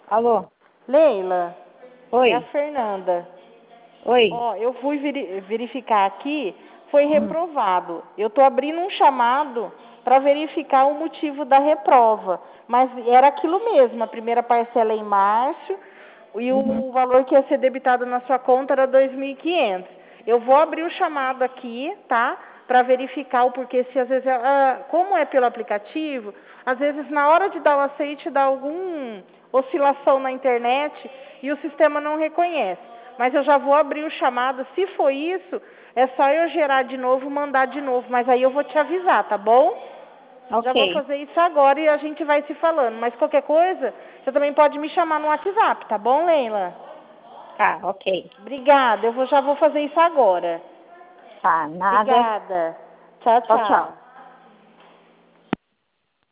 Alô? Leila, é a Oi? Fernanda. Oi? Ó, eu fui verificar aqui, foi reprovado. Eu estou abrindo um chamado para verificar o motivo da reprova. Mas era aquilo mesmo, a primeira parcela é em março e o valor que ia ser debitado na sua conta era 2.500. Eu vou abrir o chamado aqui, tá? Para verificar o porquê, se às vezes, como é pelo aplicativo, às vezes na hora de dar o aceite dá alguma oscilação na internet e o sistema não reconhece. Mas eu já vou abrir o chamado, se for isso, é só eu gerar de novo, mandar de novo, mas aí eu vou te avisar, tá bom? Já vou Ok. fazer isso agora e a gente vai se falando, mas qualquer coisa, você também pode me chamar no WhatsApp, tá bom, Leila? Tá, ok. Obrigada, já vou fazer isso agora. Tá, nada. Obrigada. Tchau, Tchau, tchau. tchau.